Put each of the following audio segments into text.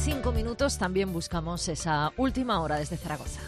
5 minutos también buscamos esa última hora desde Zaragoza.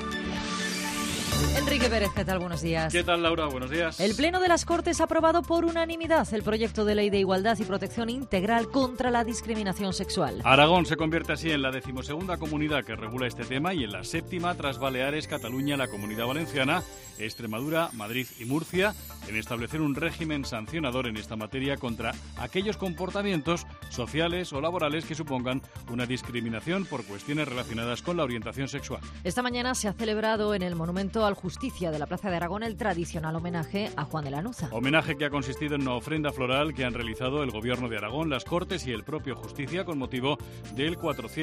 Enrique Pérez, ¿qué tal? Buenos días. ¿Qué tal, Laura? Buenos días. El Pleno de las Cortes ha aprobado por unanimidad el proyecto de ley de igualdad y protección integral contra la discriminación sexual. Aragón se convierte así en la 12ª comunidad que regula este tema y en la 7ª tras Baleares, Cataluña, la Comunidad Valenciana, Extremadura, Madrid y Murcia, en establecer un régimen sancionador en esta materia contra aquellos comportamientos sociales o laborales que supongan una discriminación por cuestiones relacionadas con la orientación sexual. Esta mañana se ha celebrado en el Monumento al Justicia de la Plaza de Aragón el tradicional homenaje a Juan de Lanuza. Homenaje que ha consistido en una ofrenda floral que han realizado el Gobierno de Aragón, las Cortes y el propio Justicia con motivo del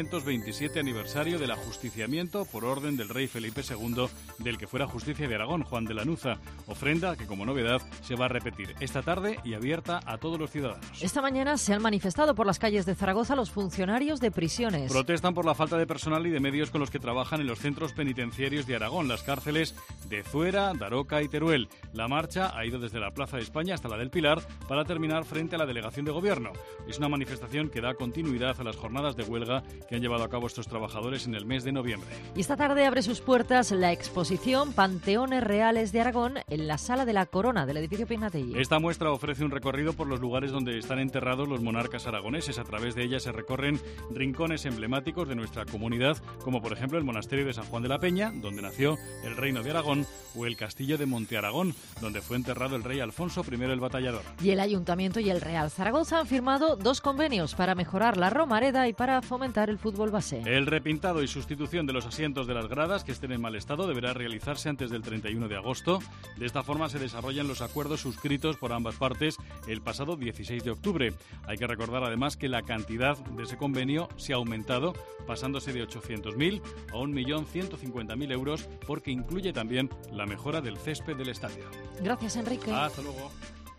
427 aniversario del ajusticiamiento por orden del rey Felipe II del que fuera Justicia de Aragón, Juan de Lanuza. Ofrenda que, como novedad, se va a repetir esta tarde y abierta a todos los ciudadanos. Esta mañana se han manifestado por las calles de Zaragoza los funcionarios de prisiones. Protestan por la falta de personal y de medios con los que trabajan en los centros penitenciarios de Aragón, las cárceles de Zuera, Daroca y Teruel. La marcha ha ido desde la Plaza de España hasta la del Pilar para terminar frente a la delegación de gobierno. Es una manifestación que da continuidad a las jornadas de huelga que han llevado a cabo estos trabajadores en el mes de noviembre. Y esta tarde abre sus puertas la exposición Panteones Reales de Aragón en la Sala de la Corona del edificio Pignatelli. Esta muestra ofrece un recorrido por los lugares donde están enterrados los monarcas aragoneses. A través de ella se recorren rincones emblemáticos de nuestra comunidad, como por ejemplo el monasterio de San Juan de la Peña, donde nació el reino de Aragón, o el castillo de Monte Aragón, donde fue enterrado el rey Alfonso I el Batallador. Y el Ayuntamiento y el Real Zaragoza han firmado 2 convenios para mejorar la Romareda y para fomentar el fútbol base. El repintado y sustitución de los asientos de las gradas que estén en mal estado deberá realizarse antes del 31 de agosto. De esta forma se desarrollan los acuerdos suscritos por ambas partes el pasado 16 de octubre. Hay que recordar además que la cantidad de ese convenio se ha aumentado, pasándose de 800.000 a 1.150.000 euros, porque incluye también la mejora del césped del estadio. Gracias, Enrique. Hasta luego.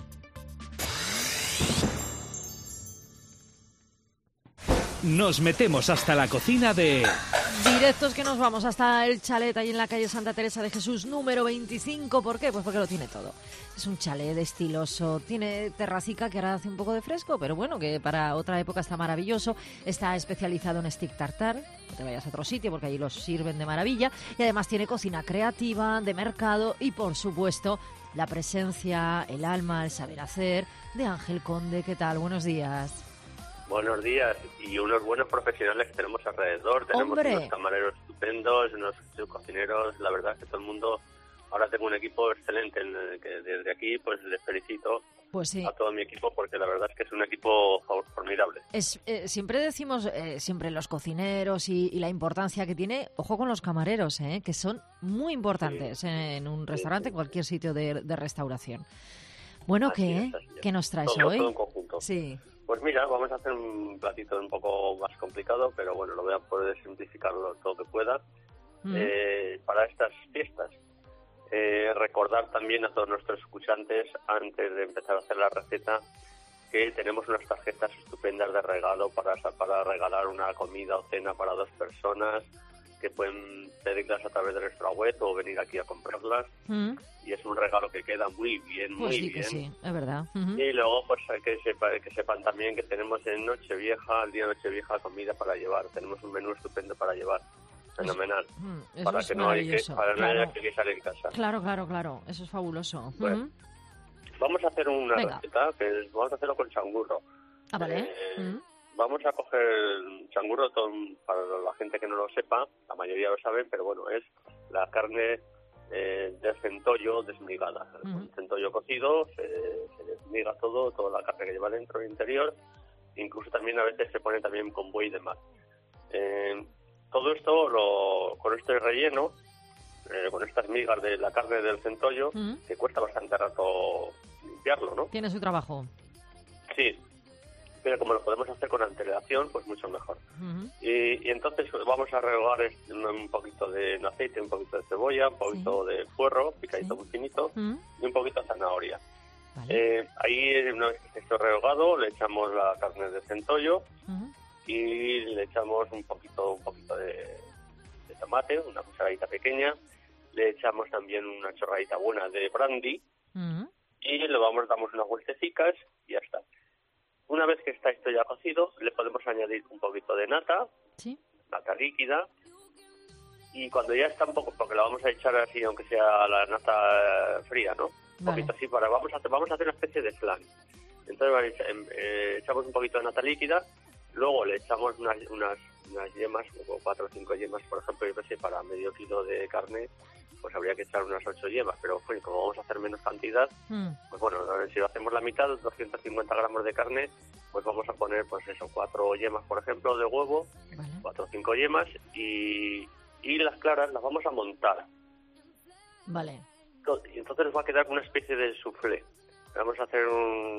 Nos metemos hasta la cocina de... Directos que nos vamos hasta el chalet ahí en la calle Santa Teresa de Jesús número 25. ¿Por qué? Pues porque lo tiene todo. Es un chalet estiloso, tiene terracica que ahora hace un poco de fresco, pero bueno, que para otra época está maravilloso. Está especializado en stick tartar, no te vayas a otro sitio porque allí los sirven de maravilla. Y además tiene cocina creativa, de mercado y por supuesto la presencia, el alma, el saber hacer de Ángel Conde. ¿Qué tal? Buenos días. Buenos días, y unos buenos profesionales que tenemos alrededor. Tenemos unos camareros estupendos, unos cocineros. La verdad es que todo el mundo, ahora tengo un equipo excelente en el que desde aquí pues les felicito a todo mi equipo, porque la verdad es que es un equipo formidable. Siempre decimos, siempre los cocineros y la importancia que tiene, ojo con los camareros, que son muy importantes en un restaurante, en cualquier sitio de restauración. Bueno, ¿qué nos traes hoy? Todo un conjunto. Sí. Pues mira, vamos a hacer un platito un poco más complicado, pero bueno, lo voy a poder simplificarlo todo lo que pueda para estas fiestas. Recordar también a todos nuestros escuchantes, antes de empezar a hacer la receta, que tenemos unas tarjetas estupendas de regalo para regalar una comida o cena para 2 personas, que pueden pedirlas a través de nuestra web o venir aquí a comprarlas. Y es un regalo que queda muy bien, pues muy sí, bien. Que sí, es verdad. Y luego pues hay que sepan también que tenemos en Nochevieja, el día de Nochevieja, comida para llevar. Tenemos un menú estupendo para llevar. Fenomenal. Para que no haya que salir de casa. Claro. Eso es fabuloso. Bueno, vamos a hacer una receta que vamos a hacerlo con changurro. Ah, vale. Vamos a coger changurro, para la gente que no lo sepa, la mayoría lo saben, pero bueno, es la carne de centollo desmigada. El centollo cocido, se desmiga toda la carne que lleva dentro y interior, incluso también a veces se pone también con buey de mar. Todo esto con este relleno, con estas migas de la carne del centollo, que cuesta bastante rato limpiarlo, ¿no? Tiene su trabajo. Sí, pero como lo podemos hacer con antelación, pues mucho mejor. Y entonces pues, vamos a rehogar un poquito de aceite, un poquito de cebolla, un poquito de puerro, picadito muy finito, y un poquito de zanahoria. Vale. Ahí, una vez que esté esto rehogado, le echamos la carne de centollo y le echamos un poquito de tomate, una cucharadita pequeña. Le echamos también una chorradita buena de brandy y le damos unas vueltecicas y ya está. Una vez que está esto ya cocido, le podemos añadir un poquito de nata, Sí. nata líquida, y cuando ya está un poco, porque la vamos a echar así, aunque sea la nata fría, ¿no? Un Vale. poquito así, vamos a hacer una especie de flan. Entonces echamos un poquito de nata líquida, luego le echamos unas yemas, como 4 o 5 yemas, por ejemplo, yo pensé, para medio kilo de carne, pues habría que echar unas 8 yemas, pero bueno, como vamos a hacer menos cantidad, pues bueno, si lo hacemos la mitad, 250 gramos de carne, pues vamos a poner, pues eso, 4 yemas, por ejemplo, de huevo, Vale. 4 o 5 yemas, y las claras las vamos a montar. Vale. Y entonces nos va a quedar una especie de soufflé. Vamos a hacer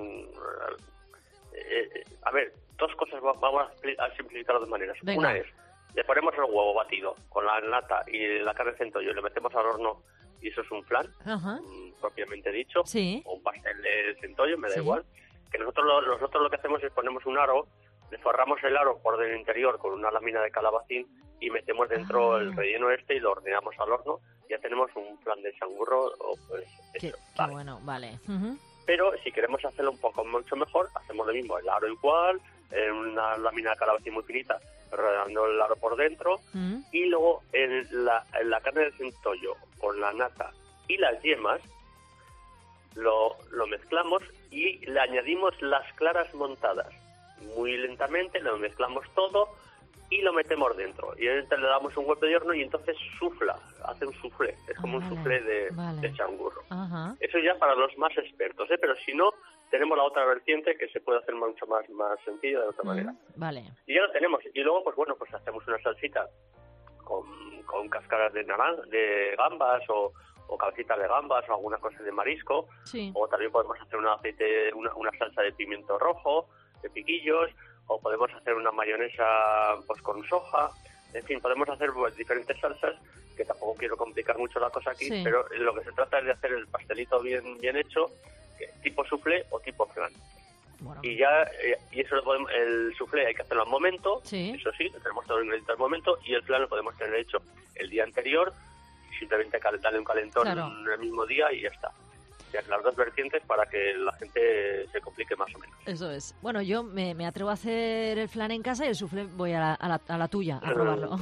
a ver, dos cosas, vamos a simplificar de dos maneras. Venga. Una es, le ponemos el huevo batido con la nata y la carne de centollo, le metemos al horno y eso es un flan, Ajá. propiamente dicho, Sí. o un pastel de centollo, me da Sí. igual. Que nosotros lo que hacemos es ponemos un aro, le forramos el aro por el interior con una lámina de calabacín y metemos dentro el relleno y lo horneamos al horno. Ya tenemos un flan de changurro, o pues Qué eso, vale. bueno, vale. Ujú. Pero si queremos hacerlo un poco mucho mejor, hacemos lo mismo, el aro igual, una lámina de calabacín muy finita, rodeando el aro por dentro, y luego en la carne de centollo con la nata y las yemas lo mezclamos y le añadimos las claras montadas. Muy lentamente lo mezclamos todo y lo metemos dentro. Y entonces le damos un golpe de horno y entonces sufla, hace un soufflé, es como un soufflé de changurro. Ajá. Eso ya para los más expertos, pero si no, tenemos la otra vertiente que se puede hacer mucho más sencilla de otra manera. Vale. Y ya lo tenemos. Y luego, pues bueno, pues hacemos una salsita con cáscaras de gambas o cabecitas de gambas o alguna cosa de marisco. Sí. O también podemos hacer una salsa de pimiento rojo, de piquillos, o podemos hacer una mayonesa pues con soja. En fin, podemos hacer pues, diferentes salsas, que tampoco quiero complicar mucho la cosa aquí, Sí. pero lo que se trata es de hacer el pastelito bien hecho, tipo soufflé o tipo flan. Bueno. Y ya eso el soufflé hay que hacerlo al momento, Sí. eso sí, tenemos todo el ingrediente al momento, y el flan lo podemos tener hecho el día anterior, simplemente darle un calentón Claro. el mismo día y ya está. Ya las dos vertientes para que la gente se complique más o menos. Eso es. Bueno, yo me atrevo a hacer el flan en casa y el soufflé voy a la tuya a probarlo.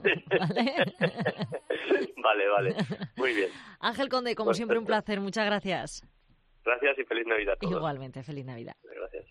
¿Vale? Vale. Muy bien. Ángel Conde, como Pues siempre, un perfecto. placer. Muchas gracias. Gracias y feliz Navidad a todos. Igualmente, feliz Navidad. Gracias.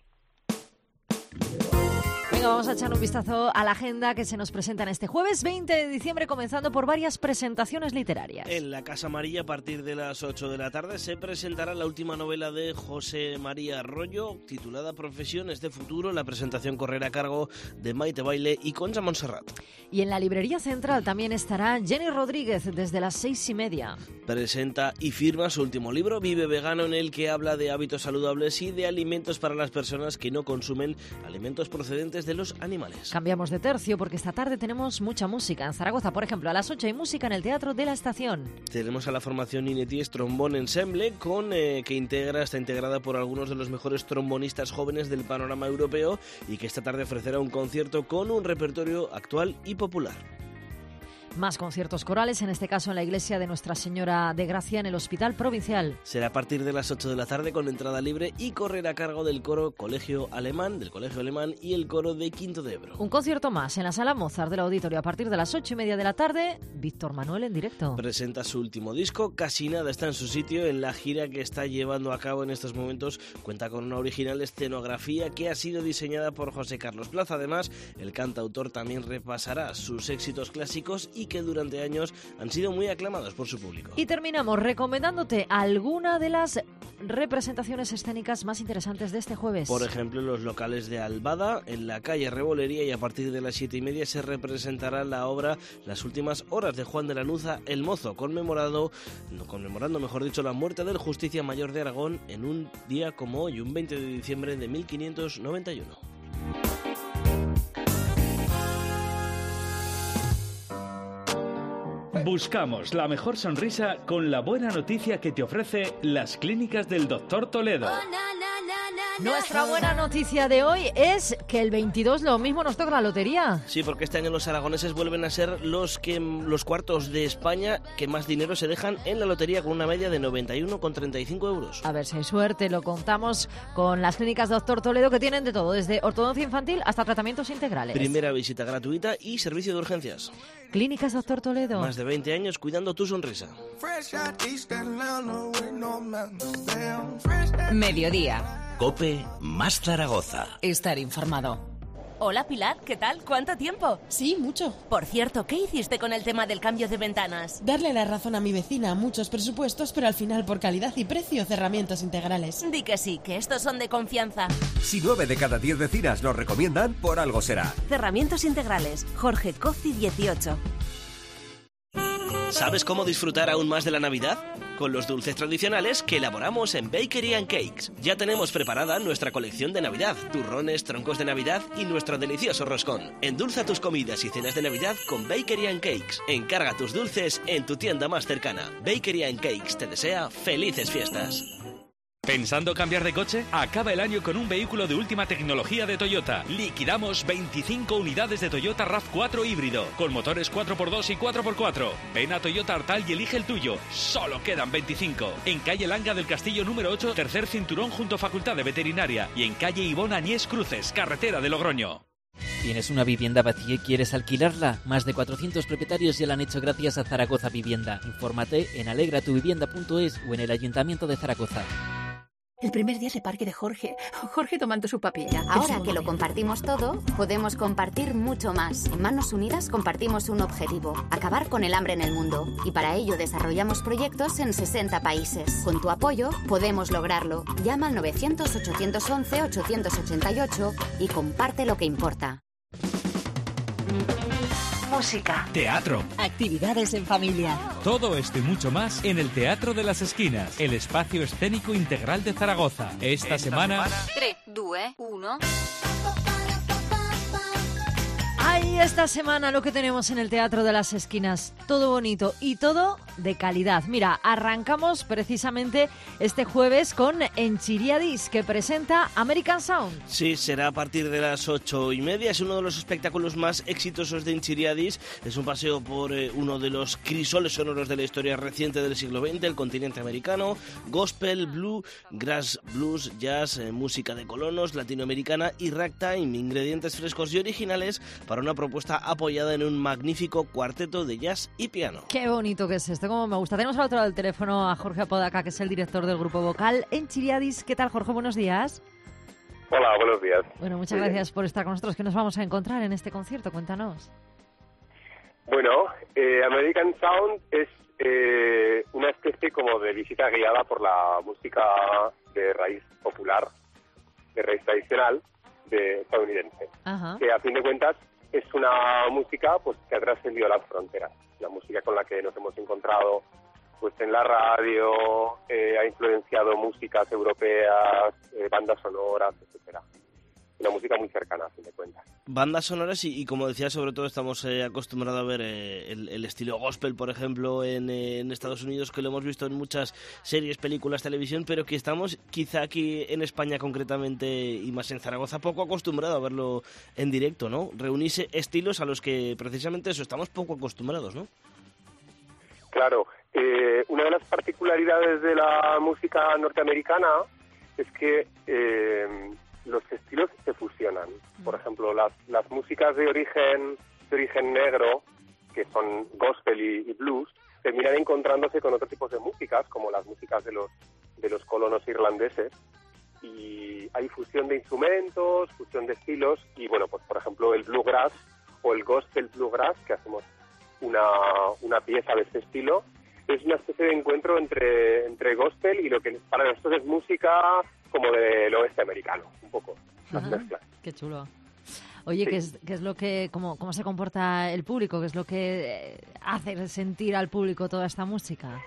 Venga, vamos a echar un vistazo a la agenda que se nos presenta en este jueves 20 de diciembre, comenzando por varias presentaciones literarias. En la Casa Amarilla, a partir de las 8 de la tarde, se presentará la última novela de José María Arroyo, titulada Profesiones de Futuro. La presentación correrá a cargo de Maite Baile y Concha Montserrat. Y en la Librería Central también estará Jenny Rodríguez desde las 6:30. Presenta y firma su último libro, Vive Vegano, en el que habla de hábitos saludables y de alimentos para las personas que no consumen alimentos procedentes de los animales. Cambiamos de tercio porque esta tarde tenemos mucha música. En Zaragoza, por ejemplo, a las 8 hay música en el Teatro de la Estación. Tenemos a la formación Ineties Trombone Ensemble, que está integrada por algunos de los mejores trombonistas jóvenes del panorama europeo y que esta tarde ofrecerá un concierto con un repertorio actual y popular. Más conciertos corales, en este caso en la iglesia de Nuestra Señora de Gracia en el Hospital Provincial. Será a partir de las 8 de la tarde con entrada libre y correrá a cargo del coro Colegio Alemán y el coro de Quinto de Ebro. Un concierto más en la Sala Mozart del Auditorio a partir de las 8:30 de la tarde. Víctor Manuel en directo. Presenta su último disco, Casi Nada está en su sitio. En la gira que está llevando a cabo en estos momentos cuenta con una original escenografía que ha sido diseñada por José Carlos Plaza. Además, el cantautor también repasará sus éxitos clásicos y que durante años han sido muy aclamados por su público. Y terminamos recomendándote alguna de las representaciones escénicas más interesantes de este jueves. Por ejemplo, los locales de Albada, en la calle Rebolería, y a partir de las 7:30 se representará la obra Las últimas horas de Juan de Lanuza, el Mozo, conmemorando la muerte del Justicia Mayor de Aragón en un día como hoy, un 20 de diciembre de 1591. Buscamos la mejor sonrisa con la buena noticia que te ofrece las clínicas del Dr. Toledo. Nuestra buena noticia de hoy es que el 22 lo mismo nos toca la lotería. Sí, porque este año los aragoneses vuelven a ser los cuartos de España que más dinero se dejan en la lotería, con una media de 91,35 euros. A ver si hay suerte, lo contamos con las clínicas Doctor Toledo, que tienen de todo, desde ortodoncia infantil hasta tratamientos integrales. Primera visita gratuita y servicio de urgencias. Clínicas Doctor Toledo. Más de 20 años cuidando tu sonrisa. Mediodía. COPE más Zaragoza. Estar informado. Hola Pilar, ¿qué tal? ¿Cuánto tiempo? Sí, mucho. Por cierto, ¿qué hiciste con el tema del cambio de ventanas? Darle la razón a mi vecina, muchos presupuestos, pero al final por calidad y precio, cerramientos integrales. Di que sí, que estos son de confianza. Si 9 de cada 10 vecinas nos recomiendan, por algo será. Cerramientos integrales, Jorge Cozzi 18. ¿Sabes cómo disfrutar aún más de la Navidad? Con los dulces tradicionales que elaboramos en Bakery & Cakes. Ya tenemos preparada nuestra colección de Navidad, turrones, troncos de Navidad y nuestro delicioso roscón. Endulza tus comidas y cenas de Navidad con Bakery & Cakes. Encarga tus dulces en tu tienda más cercana. Bakery & Cakes te desea felices fiestas. ¿Pensando cambiar de coche? Acaba el año con un vehículo de última tecnología de Toyota. Liquidamos 25 unidades de Toyota RAV4 híbrido, con motores 4x2 y 4x4. Ven a Toyota Artal y elige el tuyo. Solo quedan 25. En calle Langa del Castillo número 8, tercer cinturón junto a Facultad de Veterinaria. Y en calle Ivón Añés Cruces, carretera de Logroño. ¿Tienes una vivienda vacía y quieres alquilarla? Más de 400 propietarios ya la han hecho gracias a Zaragoza Vivienda. Infórmate en alegratuvivienda.es o en el Ayuntamiento de Zaragoza. El primer día de parque de Jorge tomando su papilla. Ahora que lo compartimos todo, podemos compartir mucho más. En Manos Unidas compartimos un objetivo: acabar con el hambre en el mundo. Y para ello desarrollamos proyectos en 60 países. Con tu apoyo podemos lograrlo. Llama al 900-811-888 y comparte lo que importa. Música. Teatro. Actividades en familia. Todo esto y mucho más en el Teatro de las Esquinas, el espacio escénico integral de Zaragoza. Esta semana... 3, 2, 1... Ay, esta semana lo que tenemos en el Teatro de las Esquinas, todo bonito y todo de calidad. Mira, arrancamos precisamente este jueves con Enchiriadis, que presenta American Sound. Sí, será a partir de las 8:30. Es uno de los espectáculos más exitosos de Enchiriadis. Es un paseo por uno de los crisoles sonoros de la historia reciente del siglo XX, el continente americano. Gospel, blue, grass blues, jazz, música de colonos, latinoamericana y ragtime. Ingredientes frescos y originales para una propuesta apoyada en un magnífico cuarteto de jazz y piano. Qué bonito que es esto, como me gusta. Tenemos al otro lado del teléfono a Jorge Apodaca, que es el director del grupo vocal Enchiriadis. ¿Qué tal, Jorge? Buenos días. Hola, buenos días. Bueno, muchas gracias por estar con nosotros. ¿Qué nos vamos a encontrar en este concierto? Cuéntanos. Bueno, American Sound es una especie como de visita guiada por la música de raíz popular, de raíz tradicional, de estadounidense. Ajá. Que a fin de cuentas es una música pues que ha trascendido las fronteras, la música con la que nos hemos encontrado pues en la radio, ha influenciado músicas europeas, bandas sonoras, etcétera. Una música muy cercana, a fin de cuentas. Bandas sonoras y como decía, sobre todo estamos acostumbrados a ver el estilo gospel, por ejemplo, en Estados Unidos, que lo hemos visto en muchas series, películas, televisión, pero que estamos quizá aquí en España concretamente y más en Zaragoza poco acostumbrados a verlo en directo, ¿no? Reunirse estilos a los que precisamente eso estamos poco acostumbrados, ¿no? Claro, una de las particularidades de la música norteamericana es que los estilos se fusionan. Por ejemplo, las músicas de origen negro, que son gospel y blues, terminan encontrándose con otros tipos de músicas, como las músicas de los colonos irlandeses, y hay fusión de instrumentos, fusión de estilos, y bueno, pues por ejemplo el bluegrass o el gospel bluegrass, que hacemos una pieza de este estilo, es una especie de encuentro entre gospel y lo que para nosotros es música como del oeste americano, un poco, las mezclas. Qué chulo. Oye, sí. ¿qué es lo que, cómo se comporta el público? ¿Qué es lo que hace sentir al público toda esta música?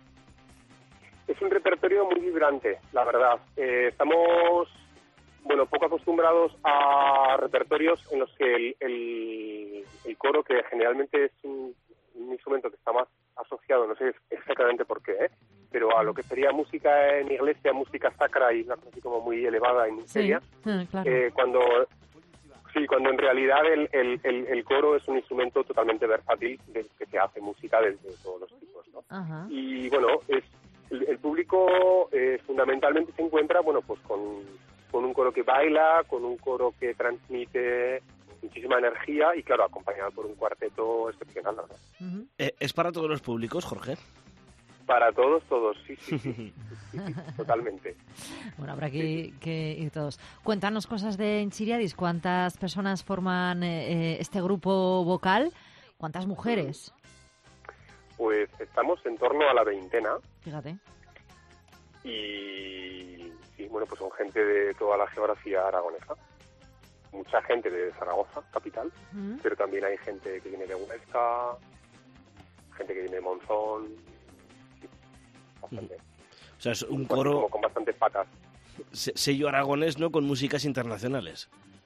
Es un repertorio muy vibrante, la verdad. Estamos, poco acostumbrados a repertorios en los que el coro, que generalmente es un instrumento que está más asociado, no sé exactamente por qué, pero a lo que sería música en iglesia, música sacra y una cosa así como muy elevada y muy seria, claro. Cuando en realidad el coro es un instrumento totalmente versátil que se hace música de todos los tipos, ¿no? Ajá. Y bueno, el público fundamentalmente se encuentra, bueno, pues con un coro que baila, con un coro que transmite muchísima energía y, claro, acompañado por un cuarteto excepcional, ¿verdad? Uh-huh. ¿Es para todos los públicos, Jorge? Para todos, sí, totalmente. Bueno, habrá que ir todos. Cuéntanos cosas de Enchiriadis. ¿Cuántas personas forman este grupo vocal? ¿Cuántas mujeres? Pues estamos en torno a la 20. Fíjate. Y sí, bueno, pues son gente de toda la geografía aragonesa. Mucha gente de Zaragoza, capital, pero también hay gente que viene de Huesca, gente que viene de Monzón. Bastante. O sea, es un coro como con bastantes patas. Sello aragonés, ¿no? Con músicas internacionales.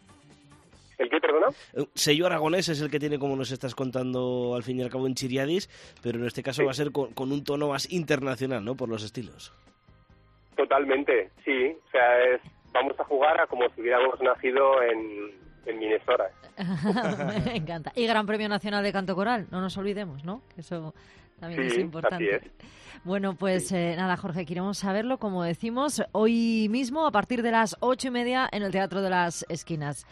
¿El qué, perdona? Sello aragonés es el que tiene, como nos estás contando al fin y al cabo, en Enchiriadis, pero en este caso va a ser con un tono más internacional, ¿no? Por los estilos. Totalmente, sí. O sea, vamos a jugar a como si hubiéramos nacido en Minnesota. Me encanta. Y Gran Premio Nacional de Canto Coral, no nos olvidemos, ¿no? Eso también es importante. Así es. Bueno, pues nada, Jorge, queremos saberlo, como decimos, hoy mismo a partir de las 8:30 en el Teatro de las Esquinas.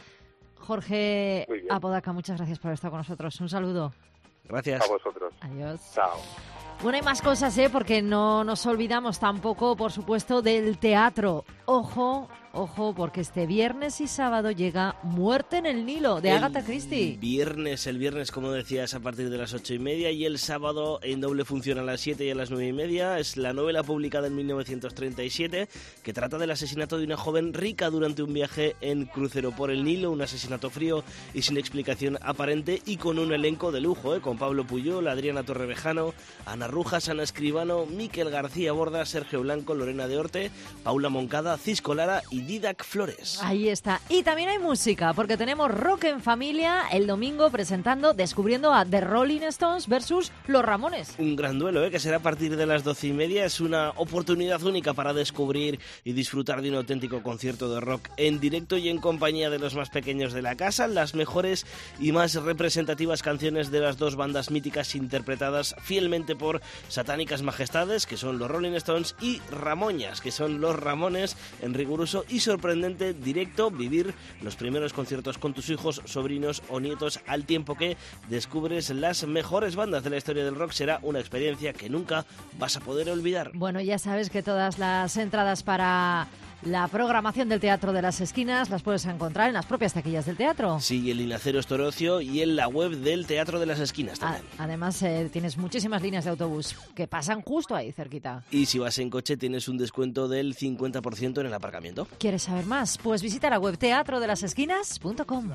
Jorge Apodaca, muchas gracias por estar con nosotros. Un saludo. Gracias. A vosotros. Adiós. Chao. Bueno, hay más cosas, porque no nos olvidamos tampoco, por supuesto, del teatro. Ojo, porque este viernes y sábado llega Muerte en el Nilo, de Agatha Christie. El viernes, como decías, a partir de las 8:30, y el sábado en doble función a las 7 y a las 9:30. Es la novela publicada en 1937, que trata del asesinato de una joven rica durante un viaje en crucero por el Nilo, un asesinato frío y sin explicación aparente, y con un elenco de lujo, con Pablo Puyol, Adriana Torrevejano, Ana Rujas, Ana Escribano, Miquel García Borda, Sergio Blanco, Lorena de Orte, Paula Moncada, Cisco Lara y Didac Flores. Ahí está. Y también hay música, porque tenemos Rock en Familia el domingo descubriendo a The Rolling Stones versus Los Ramones. Un gran duelo, que será a partir de las 12:30. Es una oportunidad única para descubrir y disfrutar de un auténtico concierto de rock en directo y en compañía de los más pequeños de la casa. Las mejores y más representativas canciones de las dos bandas míticas, interpretadas fielmente por Satánicas Majestades, que son los Rolling Stones, y Ramoñas, que son los Ramones, en riguroso y sorprendente directo. Vivir los primeros conciertos con tus hijos, sobrinos o nietos al tiempo que descubres las mejores bandas de la historia del rock. Será una experiencia que nunca vas a poder olvidar. Bueno, ya sabes que todas las entradas para la programación del Teatro de las Esquinas las puedes encontrar en las propias taquillas del teatro. Sí, el Linacero Estorocio y en la web del Teatro de las Esquinas también. Además, tienes muchísimas líneas de autobús que pasan justo ahí cerquita. Y si vas en coche tienes un descuento del 50% en el aparcamiento. ¿Quieres saber más? Pues visita la web teatrodelasesquinas.com.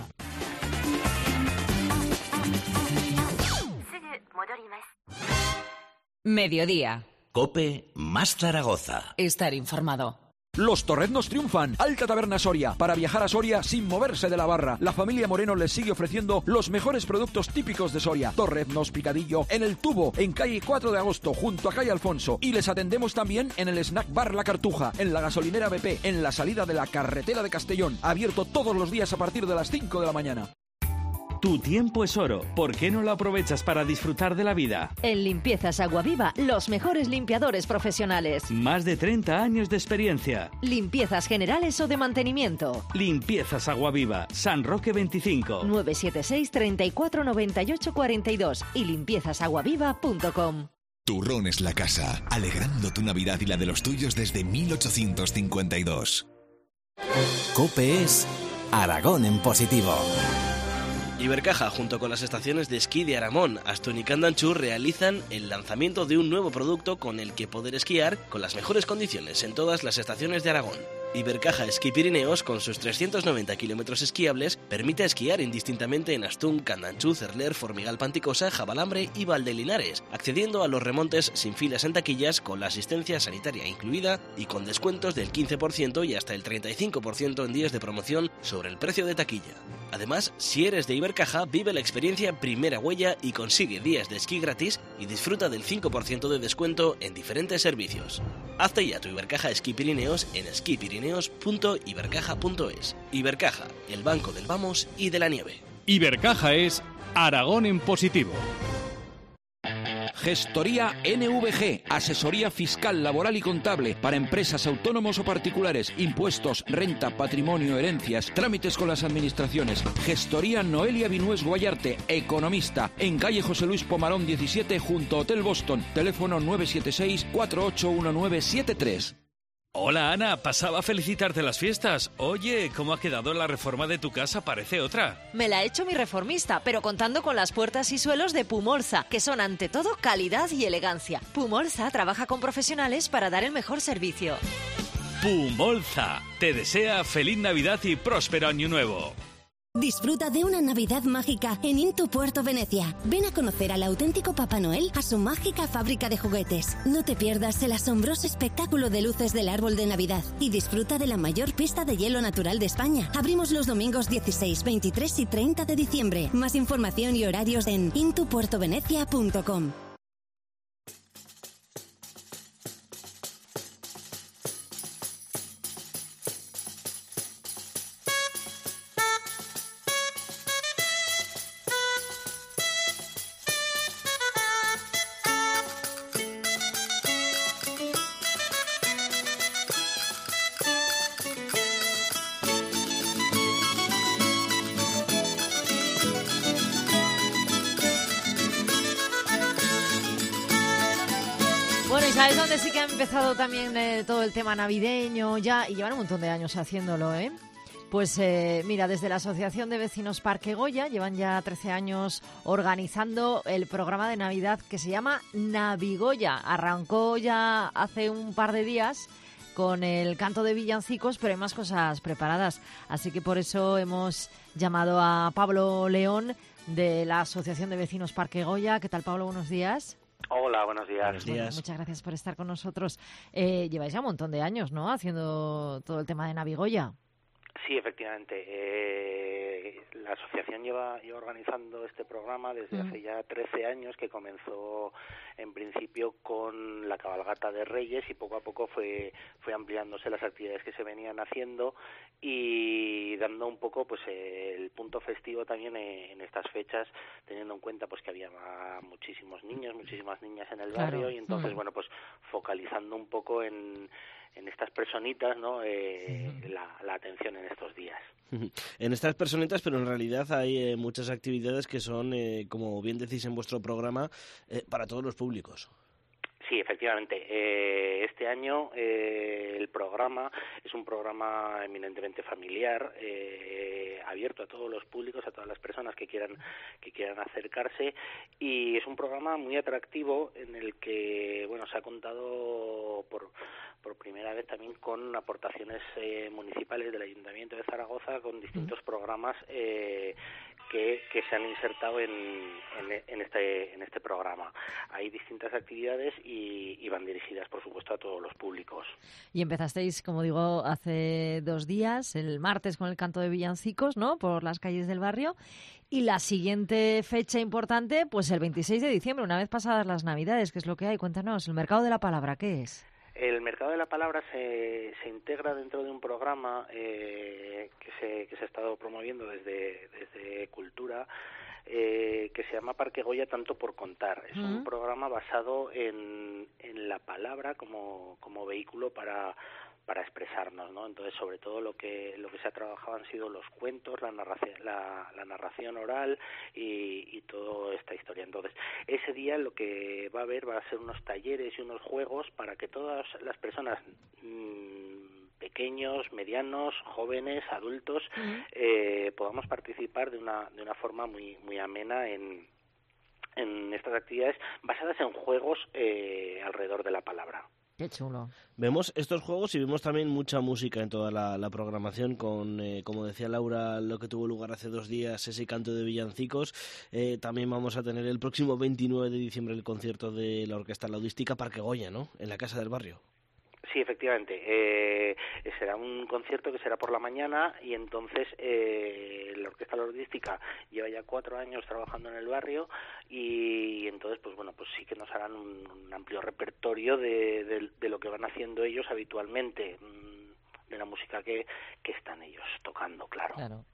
Mediodía. COPE más Zaragoza. Estar informado. Los torreznos triunfan. Alta Taberna Soria. Para viajar a Soria sin moverse de la barra. La familia Moreno les sigue ofreciendo los mejores productos típicos de Soria. Torreznos, picadillo, en El Tubo, en calle 4 de agosto, junto a calle Alfonso. Y les atendemos también en el Snack Bar La Cartuja, en la gasolinera BP, en la salida de la carretera de Castellón. Abierto todos los días a partir de las 5 de la mañana. Tu tiempo es oro. ¿Por qué no lo aprovechas para disfrutar de la vida? En Limpiezas Aguaviva, los mejores limpiadores profesionales. Más de 30 años de experiencia. Limpiezas generales o de mantenimiento. Limpiezas Aguaviva, San Roque 25. 976 34 98 42 y limpiezasaguaviva.com. Turrones La Casa, alegrando tu Navidad y la de los tuyos desde 1852. COPE es Aragón en positivo. Ibercaja, junto con las estaciones de esquí de Aramón, Astún y Candanchú, realizan el lanzamiento de un nuevo producto con el que poder esquiar con las mejores condiciones en todas las estaciones de Aragón. Ibercaja Esquí Pirineos, con sus 390 kilómetros esquiables, permite esquiar indistintamente en Astún, Candanchú, Cerler, Formigal Panticosa, Jabalambre y Valdelinares, accediendo a los remontes sin filas en taquillas, con la asistencia sanitaria incluida y con descuentos del 15% y hasta el 35% en días de promoción sobre el precio de taquilla. Además, si eres de Ibercaja, vive la experiencia Primera Huella y consigue días de esquí gratis y disfruta del 5% de descuento en diferentes servicios. Hazte ya tu Ibercaja Esquí Pirineos en esquipirineos.ibercaja.es. Ibercaja, el banco del vamos y de la nieve. Ibercaja es Aragón en positivo. Gestoría NVG, asesoría fiscal, laboral y contable para empresas, autónomos o particulares, impuestos, renta, patrimonio, herencias, trámites con las administraciones. Gestoría Noelia Vinués Guayarte, economista, en calle José Luis Pomarón 17 junto a Hotel Boston, teléfono 976-481973. Hola Ana, pasaba a felicitarte las fiestas. Oye, ¿cómo ha quedado la reforma de tu casa? Parece otra. Me la ha hecho mi reformista, pero contando con las puertas y suelos de Pumolza, que son ante todo calidad y elegancia. Pumolza trabaja con profesionales para dar el mejor servicio. Pumolza, te desea feliz Navidad y próspero año nuevo. Disfruta de una Navidad mágica en Intu Puerto Venecia. Ven a conocer al auténtico Papá Noel a su mágica fábrica de juguetes. No te pierdas el asombroso espectáculo de luces del árbol de Navidad y disfruta de la mayor pista de hielo natural de España. Abrimos los domingos 16, 23 y 30 de diciembre. Más información y horarios en intupuertovenecia.com. Bueno, y ¿sabes dónde sí que ha empezado también todo el tema navideño ya? Y llevan un montón de años haciéndolo, ¿eh? Pues mira, desde la Asociación de Vecinos Parque Goya llevan ya 13 años organizando el programa de Navidad que se llama Navigoya. Arrancó ya hace un par de días con el canto de villancicos, pero hay más cosas preparadas. Así que por eso hemos llamado a Pablo León de la Asociación de Vecinos Parque Goya. ¿Qué tal, Pablo? Buenos días. Hola, buenos días. Buenos días. Bueno, muchas gracias por estar con nosotros. Lleváis ya un montón de años, ¿no?, haciendo todo el tema de Navigoya. Sí, efectivamente. La asociación lleva organizando este programa desde hace ya 13 años, que comenzó en principio con la cabalgata de Reyes y poco a poco fue ampliándose las actividades que se venían haciendo y dando un poco pues el punto festivo también en estas fechas, teniendo en cuenta pues que había muchísimos niños, muchísimas niñas en el barrio. Claro. Y entonces bueno, pues focalizando un poco en estas personitas, ¿no? La atención en estos días. En estas personitas, pero en realidad hay muchas actividades que son, como bien decís en vuestro programa, para todos los públicos. Sí, efectivamente. Este año el programa es un programa eminentemente familiar, abierto a todos los públicos, a todas las personas que quieran acercarse, y es un programa muy atractivo en el que bueno, se ha contado por primera vez también con aportaciones municipales del Ayuntamiento de Zaragoza, con distintos programas que se han insertado en este programa. Hay distintas actividades y van dirigidas, por supuesto, a todos los públicos. Y empezasteis, como digo, hace 2 días, el martes, con el canto de villancicos, ¿no?, por las calles del barrio. Y la siguiente fecha importante, pues el 26 de diciembre, una vez pasadas las Navidades. ¿Qué es lo que hay? Cuéntanos, el Mercado de la Palabra, ¿qué es? El Mercado de la Palabra se integra dentro de un programa que se ha estado promoviendo desde Cultura, que se llama Parque Goya Tanto por Contar. Es un programa basado en la palabra como vehículo para expresarnos, ¿no? Entonces, sobre todo lo que se ha trabajado han sido los cuentos, la narración oral y toda esta historia. Entonces, ese día lo que va a haber va a ser unos talleres y unos juegos para que todas las personas, pequeños, medianos, jóvenes, adultos, podamos participar de una forma muy amena en estas actividades basadas en juegos alrededor de la palabra. Qué chulo. Vemos estos juegos y vemos también mucha música en toda la programación con, como decía Laura, lo que tuvo lugar hace 2 días, ese canto de villancicos. También vamos a tener el próximo 29 de diciembre el concierto de la Orquesta Laudística Parque Goya, ¿no?, en la Casa del Barrio. Sí, efectivamente. Será un concierto que será por la mañana y entonces la Orquesta Lordística lleva ya 4 años trabajando en el barrio y entonces, pues bueno, pues sí que nos harán un amplio repertorio de lo que van haciendo ellos habitualmente, de la música que están ellos tocando, claro.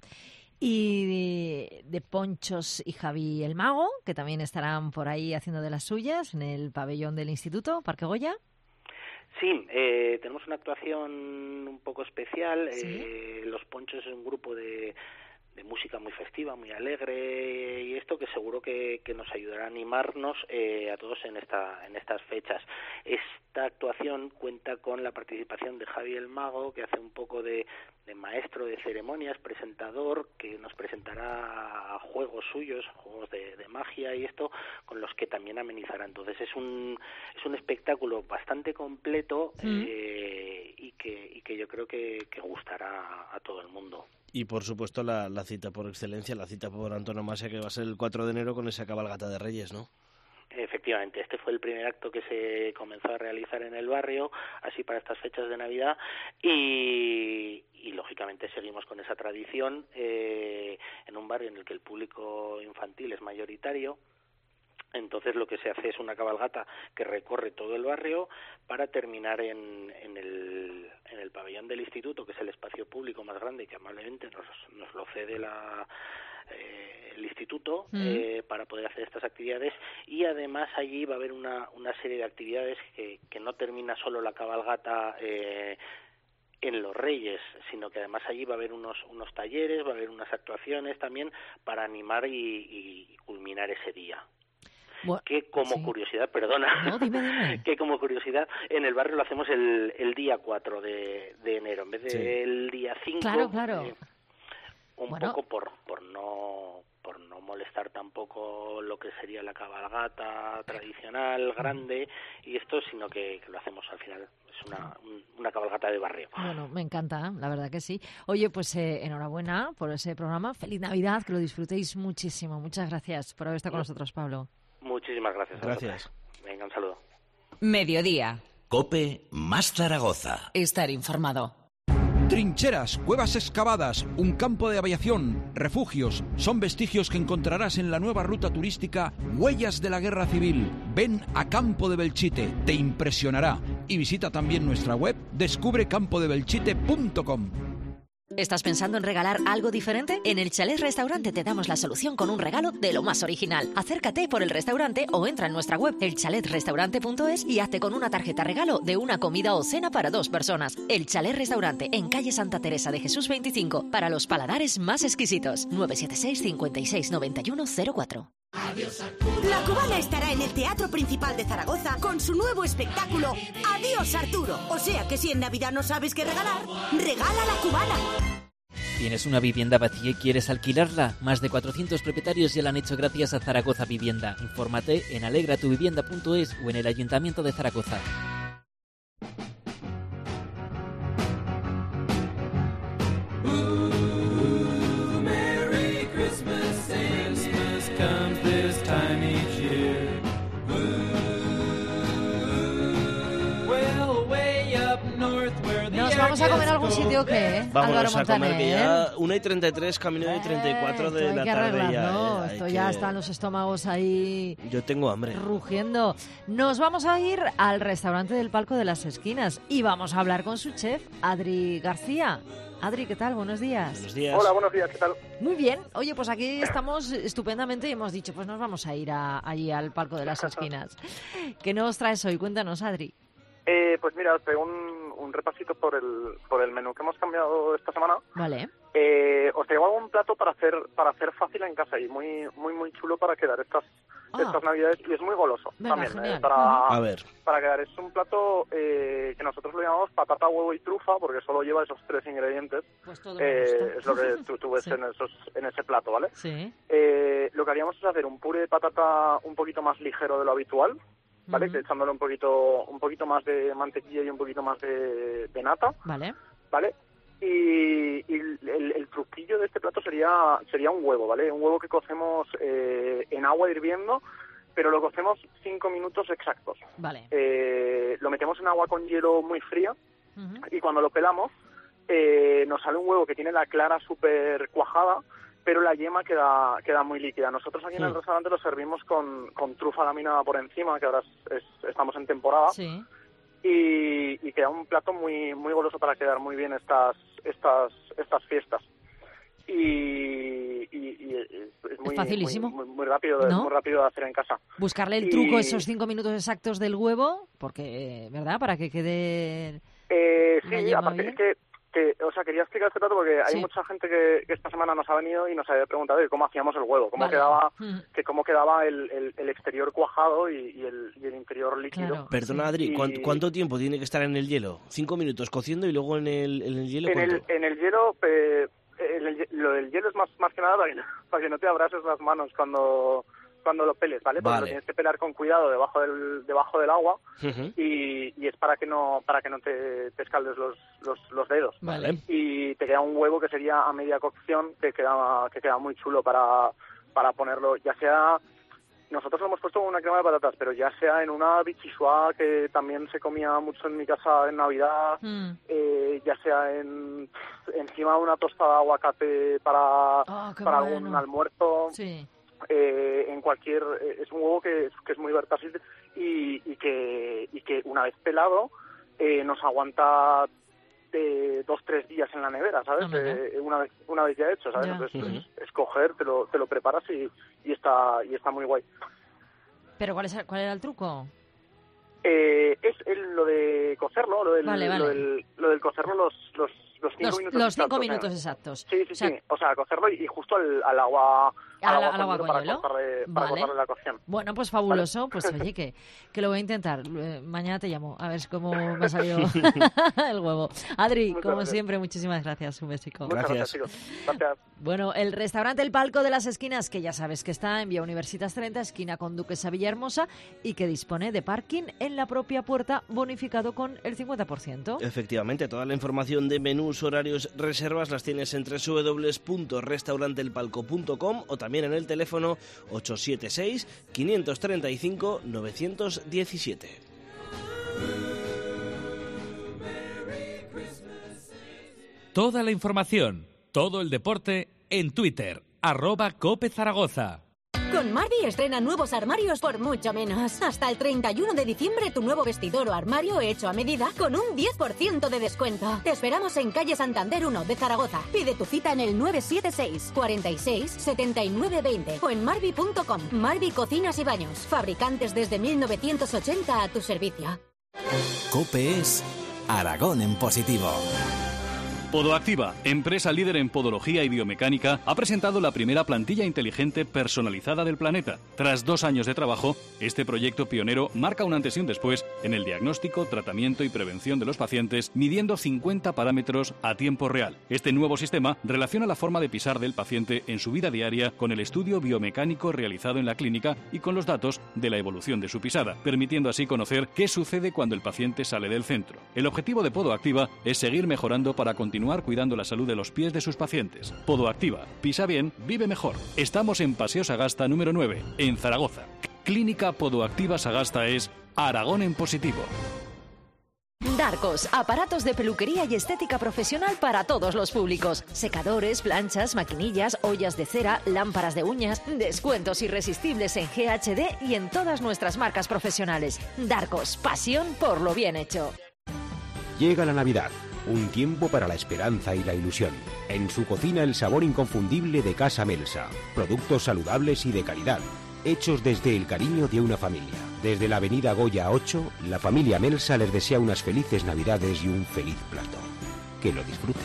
Y de Ponchos y Javi el Mago, que también estarán por ahí haciendo de las suyas en el pabellón del Instituto, Parque Goya. Sí, tenemos una actuación un poco especial. ¿Sí? Los Ponchos es un grupo de música muy festiva, muy alegre y esto que seguro que nos ayudará a animarnos a todos en estas fechas. Esta actuación cuenta con la participación de Javi el Mago, que hace un poco de maestro de ceremonias, presentador, que nos presentará juegos suyos, juegos de magia y esto, con los que también amenizará. Entonces es un espectáculo bastante completo y que yo creo que gustará a todo el mundo. Y por supuesto la cita por excelencia, la cita por antonomasia, que va a ser el 4 de enero con esa cabalgata de Reyes, ¿no? Efectivamente, este fue el primer acto que se comenzó a realizar en el barrio, así para estas fechas de Navidad, y lógicamente seguimos con esa tradición en un barrio en el que el público infantil es mayoritario. Entonces lo que se hace es una cabalgata que recorre todo el barrio para terminar en el pabellón del instituto, que es el espacio público más grande y que amablemente nos lo cede el instituto para poder hacer estas actividades, y además allí va a haber una serie de actividades que no termina solo la cabalgata en los Reyes, sino que además allí va a haber unos talleres, va a haber unas actuaciones también para animar y culminar ese día. Que como curiosidad, dime. Que como curiosidad, en el barrio lo hacemos el día 4 de enero, en vez del día 5. Claro. Poco por no molestar tampoco lo que sería la cabalgata tradicional, grande, y esto, sino que lo hacemos al final. Es una cabalgata de barrio. Bueno, me encanta, la verdad que sí. Oye, pues enhorabuena por ese programa. Feliz Navidad, que lo disfrutéis muchísimo. Muchas gracias por haber estado con nosotros, Pablo. Muchísimas gracias. Gracias. Venga, un saludo. Mediodía. COPE más Zaragoza. Estar informado. Trincheras, cuevas excavadas, un campo de aviación, refugios, son vestigios que encontrarás en la nueva ruta turística Huellas de la Guerra Civil. Ven a Campo de Belchite, te impresionará. Y visita también nuestra web, descubrecampodelbelchite.com. ¿Estás pensando en regalar algo diferente? En el Chalet Restaurante te damos la solución con un regalo de lo más original. Acércate por el restaurante o entra en nuestra web, elchaletrestaurante.es, y hazte con una tarjeta regalo de una comida o cena para 2 personas. El Chalet Restaurante, en calle Santa Teresa de Jesús 25, para los paladares más exquisitos. 976 56 91 04. La Cubana estará en el Teatro Principal de Zaragoza con su nuevo espectáculo Adiós Arturo. O sea que si en Navidad no sabes qué regalar, regala La Cubana. ¿Tienes una vivienda vacía y quieres alquilarla? Más de 400 propietarios ya la han hecho gracias a Zaragoza Vivienda. Infórmate en alegratuvivienda.es o en el Ayuntamiento de Zaragoza. ¿Nos vamos a comer a algún sitio o qué? Vámonos a comer, que ya 1:33, camino de 34 de la tarde ya. Esto ya están los estómagos ahí. Yo tengo hambre. Rugiendo. Nos vamos a ir al restaurante del Palco de las Esquinas y vamos a hablar con su chef, Adri García. Adri, ¿qué tal? Buenos días. Buenos días. Hola, buenos días, ¿qué tal? Muy bien. Oye, pues aquí estamos estupendamente y hemos dicho, pues nos vamos a ir allí al Palco de las Esquinas. ¿Qué nos traes hoy? Cuéntanos, Adri. Pues mira, os pego un repasito por el menú que hemos cambiado esta semana. Vale. Os traigo algún plato para hacer fácil en casa y muy chulo para quedar estas navidades, y es muy goloso. Venga, también A ver. para quedar. Es un plato que nosotros lo llamamos patata, huevo y trufa, porque solo lleva esos 3 ingredientes. Pues todo me gusta. Es lo que tú ves Sí. en ese plato, ¿vale? Sí. Lo que haríamos es hacer un puré de patata un poquito más ligero de lo habitual, ¿vale? Que echándole un poquito más de mantequilla y un poquito más de nata. Vale. Y el truquillo de este plato sería un huevo, ¿vale? Un huevo que cocemos en agua hirviendo pero lo cocemos 5 minutos exactos. Vale. Lo metemos en agua con hielo muy fría y cuando lo pelamos nos sale un huevo que tiene la clara súper cuajada, pero la yema queda muy líquida. Nosotros aquí en el restaurante lo servimos con trufa laminada por encima, que ahora estamos en temporada. Sí. Y queda un plato muy muy goloso para quedar muy bien estas fiestas. Y es muy facilísimo. Muy rápido, ¿no? Es muy rápido de hacer en casa. Buscarle el truco, esos 5 minutos exactos del huevo, porque, ¿verdad? Para que quede... sí, aparte es que quería explicar este plato porque hay mucha gente que esta semana nos ha venido y nos había preguntado cómo hacíamos el huevo, cómo quedaba el exterior cuajado y el interior líquido. Claro. Perdona, Adri, ¿cuánto tiempo tiene que estar en el hielo? 5 minutos cociendo y luego en el hielo. En el hielo, lo del hielo es más que nada para que no te abrases las manos cuando lo peles, ¿vale? Porque lo tienes que pelar con cuidado debajo del agua y es para que no te escaldes los dedos. Vale. Y te queda un huevo que sería a media cocción que queda muy chulo para ponerlo, ya sea... Nosotros lo hemos puesto en una crema de patatas, pero ya sea en una bichisuá que también se comía mucho en mi casa en Navidad, ya sea encima de una tostada de aguacate para algún almuerzo. Sí. En cualquier... es un huevo que es muy versátil y que una vez pelado nos aguanta 2-3 días en la nevera, ¿sabes? Una vez ya hecho, ¿sabes? Entonces es coger, te lo preparas y está muy guay. ¿Pero cuál era el truco? Es lo de cocerlo, lo del cocerlo los 5 minutos los 5 exactos. minutos exactos. Sí. O sea, cocerlo y justo al agua... Al agua con hielo. Para cortarle la cocción. Bueno, pues fabuloso. Pues oye, que lo voy a intentar. Mañana te llamo a ver cómo me ha salido el huevo. Adri, como siempre, muchísimas gracias. Un besico. Gracias, chicos. Gracias. Bueno, el restaurante El Palco de las Esquinas, que ya sabes que está en Vía Universitas 30, esquina con Duquesa Villahermosa, y que dispone de parking en la propia puerta, bonificado con el 50%. Efectivamente, toda la información de menús, horarios, reservas las tienes en www.restauranteelpalco.com o también en el teléfono 876-535-917. Toda la información, todo el deporte en Twitter, @CopeZaragoza. Con Marvi estrena nuevos armarios por mucho menos. Hasta el 31 de diciembre tu nuevo vestidor o armario hecho a medida con un 10% de descuento. Te esperamos en calle Santander 1 de Zaragoza. Pide tu cita en el 976 46 79 20 o en marvi.com. Marvi Cocinas y Baños. Fabricantes desde 1980 a tu servicio. COPE es Aragón en positivo. Podoactiva, empresa líder en podología y biomecánica, ha presentado la primera plantilla inteligente personalizada del planeta. Tras 2 años de trabajo, este proyecto pionero marca un antes y un después en el diagnóstico, tratamiento y prevención de los pacientes, midiendo 50 parámetros a tiempo real. Este nuevo sistema relaciona la forma de pisar del paciente en su vida diaria con el estudio biomecánico realizado en la clínica y con los datos de la evolución de su pisada, permitiendo así conocer qué sucede cuando el paciente sale del centro. El objetivo de Podoactiva es seguir mejorando para continuar cuidando la salud de los pies de sus pacientes. Podoactiva, pisa bien, vive mejor. Estamos en Paseo Sagasta número 9, en Zaragoza. Clínica Podoactiva Sagasta es Aragón en positivo. Darcos, aparatos de peluquería y estética profesional para todos los públicos. Secadores, planchas, maquinillas, ollas de cera, lámparas de uñas, descuentos irresistibles en GHD y en todas nuestras marcas profesionales. Darcos, pasión por lo bien hecho. Llega la Navidad, un tiempo para la esperanza y la ilusión. En su cocina el sabor inconfundible de Casa Melsa. Productos saludables y de calidad, hechos desde el cariño de una familia. Desde la avenida Goya 8, la familia Melsa les desea unas felices Navidades y un feliz plato. Que lo disfruten.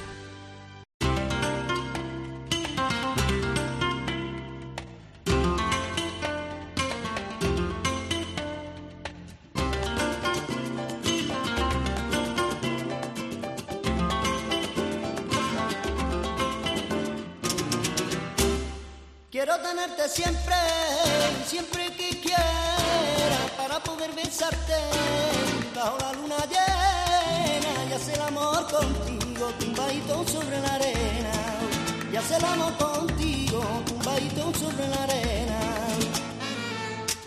Quiero tenerte siempre, siempre que quiera, para poder besarte bajo la luna llena y hacer el amor contigo, tumbadito sobre la arena. Y hacer el amor contigo, tumbadito sobre la arena.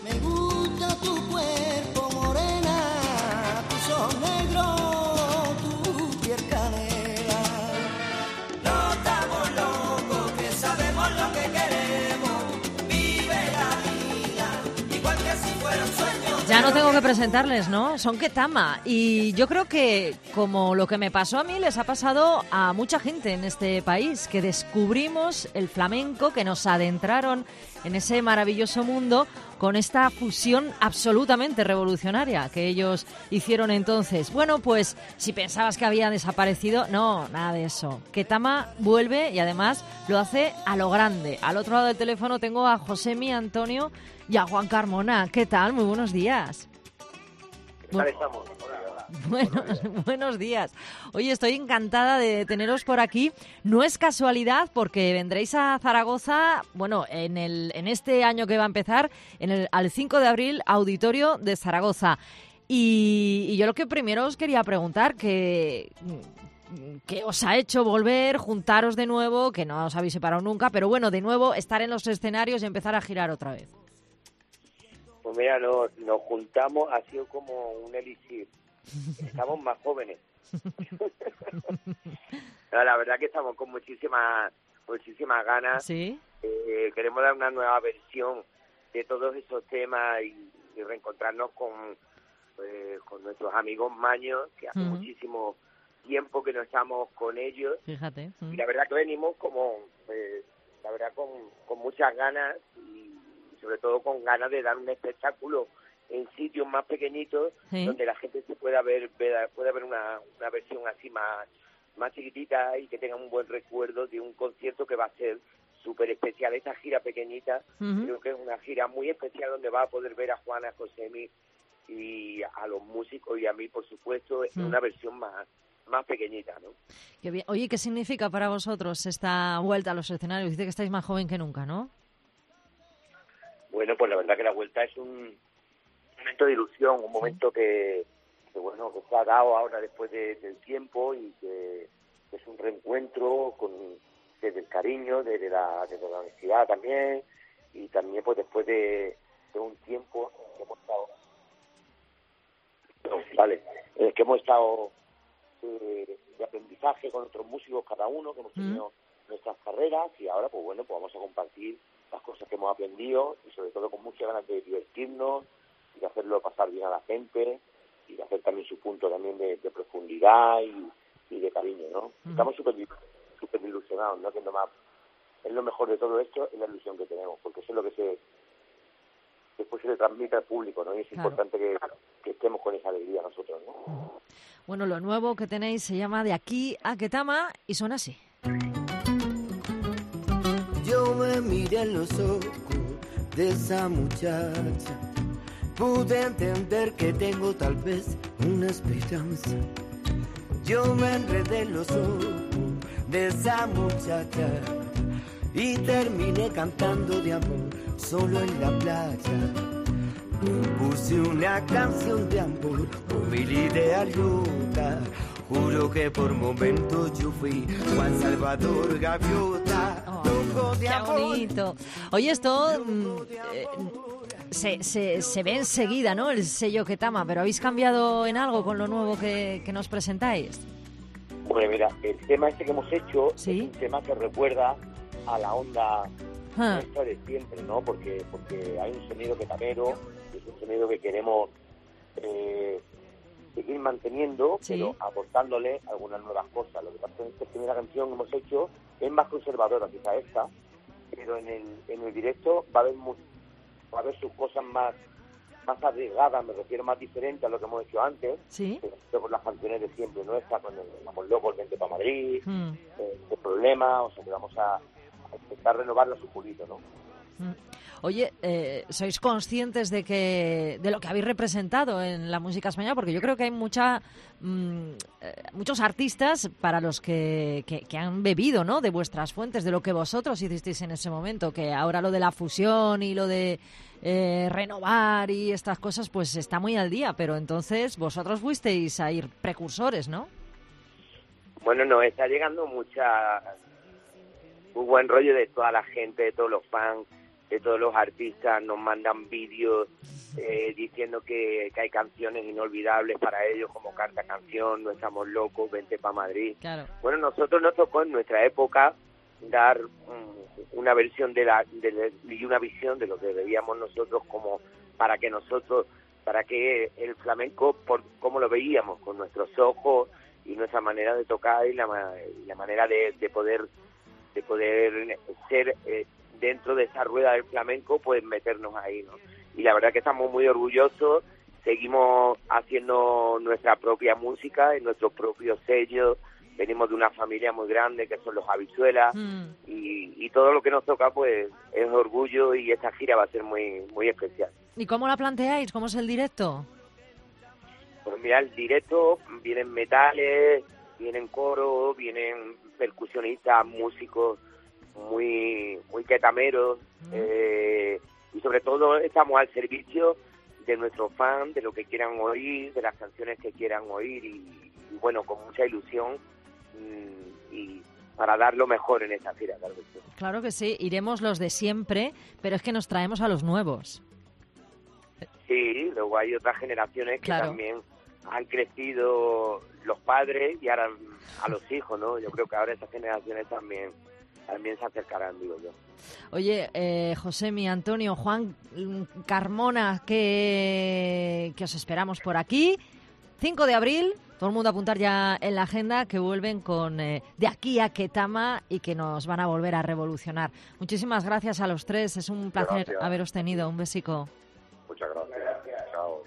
tu cuerpo morena, tus ojos negros, tu piel canela. No estamos locos, que sabemos lo que queremos, vive la vida, igual que si fuera un sueño. Ya no tengo que presentarles, ¿no? Son Ketama. Y yo creo que, como lo que me pasó a mí, les ha pasado a mucha gente en este país, que descubrimos el flamenco, que nos adentraron en ese maravilloso mundo con esta fusión absolutamente revolucionaria que ellos hicieron entonces. Bueno, pues si pensabas que había desaparecido, no, nada de eso. Ketama vuelve y además lo hace a lo grande. Al otro lado del teléfono tengo a Josemi Antonio y a Juan Carmona. ¿Qué tal? Muy buenos días. ¿Qué tal estamos? Buenos días. Oye, estoy encantada de teneros por aquí. No es casualidad porque vendréis a Zaragoza, bueno, en este año que va a empezar, al 5 de abril, Auditorio de Zaragoza. Y yo lo que primero os quería preguntar, ¿qué os ha hecho volver, juntaros de nuevo, que no os habéis separado nunca, pero bueno, de nuevo estar en los escenarios y empezar a girar otra vez? Pues mira, nos juntamos, ha sido como un elixir. Estamos más jóvenes. No, la verdad que estamos con muchísimas ganas. ¿Sí? Queremos dar una nueva versión de todos esos temas y reencontrarnos con nuestros amigos maños, que hace muchísimo tiempo que no estamos con ellos. Fíjate. Y la verdad que venimos como, la verdad, con muchas ganas y sobre todo con ganas de dar un espectáculo en sitios más pequeñitos, ¿sí? Donde la gente se pueda ver una versión así más chiquitita y que tenga un buen recuerdo de un concierto que va a ser súper especial. Esta gira pequeñita, creo que es una gira muy especial donde va a poder ver a Juana, a Josemi y a los músicos y a mí, por supuesto, en una versión más pequeñita, ¿no? Qué bien. Oye, ¿qué significa para vosotros esta vuelta a los escenarios? Dice que estáis más joven que nunca, ¿no? Bueno, pues la verdad que la vuelta es un momento de ilusión, un momento que se ha dado ahora después del tiempo y que es un reencuentro desde el cariño, desde la honestidad también, y también pues después de un tiempo que hemos estado de aprendizaje con otros músicos cada uno, que hemos tenido nuestras carreras, y ahora pues vamos a compartir las cosas que hemos aprendido y sobre todo con muchas ganas de divertirnos y de hacerlo pasar bien a la gente y de hacer también su punto también de profundidad y de cariño, ¿no? Estamos súper ilusionados, ¿no? Que es lo mejor de todo esto, es la ilusión que tenemos, porque eso es lo que después se le transmite al público, ¿no? Y es importante que estemos con esa alegría nosotros, ¿no? Bueno, lo nuevo que tenéis se llama De aquí a Ketama y suena así. Yo me miré en los ojos de esa muchacha, pude entender que tengo tal vez una esperanza. Yo me enredé en los ojos de esa muchacha y terminé cantando de amor solo en la playa. Compuse una canción de amor con mil ideas locas. Juro que por momentos yo fui Juan Salvador Gaviota. Loco de amor. ¡Qué bonito! Oye, esto se ve enseguida, ¿no? El sello Ketama, pero ¿habéis cambiado en algo con lo nuevo que nos presentáis? Bueno, mira, el tema este que hemos hecho es un tema que recuerda a la onda nuestra de siempre, ¿no? Porque hay un sonido ketamero, es un sonido que queremos seguir manteniendo, pero aportándole algunas nuevas cosas. Lo que pasa es que esta primera canción que hemos hecho es más conservadora, quizá esta, pero en el directo va a haber sus cosas más arriesgadas, me refiero más diferentes a lo que hemos hecho antes, pero con las canciones de siempre, ¿no? Esta con Vamos Locos, Vente para Madrid, el problema, o sea que vamos a intentar renovarlo a su pulito, ¿no? Oye, ¿sois conscientes de lo que habéis representado en la música española? Porque yo creo que hay muchos artistas para los que han bebido, ¿no? De vuestras fuentes, de lo que vosotros hicisteis en ese momento, que ahora lo de la fusión y lo de renovar y estas cosas, pues está muy al día, pero entonces vosotros fuisteis a ir precursores, ¿no? Bueno, nos está llegando muy buen rollo de toda la gente, de todos los fans, todos los artistas nos mandan vídeos diciendo que hay canciones inolvidables para ellos, como Carta Canción, No Estamos Locos, Vente pa' Madrid. Claro. Bueno, nosotros nos tocó en nuestra época dar una versión y una visión de lo que veíamos nosotros, como para que el flamenco, por cómo lo veíamos, con nuestros ojos y nuestra manera de tocar y la manera de poder ser dentro de esa rueda del flamenco, pues meternos ahí, ¿no? Y la verdad que estamos muy orgullosos, seguimos haciendo nuestra propia música y nuestro propio sello. Venimos de una familia muy grande que son los Habichuelas y todo lo que nos toca pues es orgullo, y esta gira va a ser muy muy especial. ¿Y cómo la planteáis? ¿Cómo es el directo? Pues mira, el directo vienen metales, vienen coros, vienen percusionistas, músicos muy quetameros, y sobre todo estamos al servicio de nuestros fans, de lo que quieran oír, de las canciones que quieran oír, y bueno, con mucha ilusión y para dar lo mejor en esta gira, claro que sí. Claro que sí, iremos los de siempre, pero es que nos traemos a los nuevos. Sí, luego hay otras generaciones que también han crecido, los padres, y ahora a los hijos, ¿no? Yo creo que ahora esas generaciones también se acercarán, digo yo. Oye, Josemi, Antonio, Juan, Carmona, que os esperamos por aquí. 5 de abril, todo el mundo a apuntar ya en la agenda, que vuelven con De aquí a Ketama y que nos van a volver a revolucionar. Muchísimas gracias a los tres, es un placer haberos tenido. Un besico. Muchas gracias. Chao.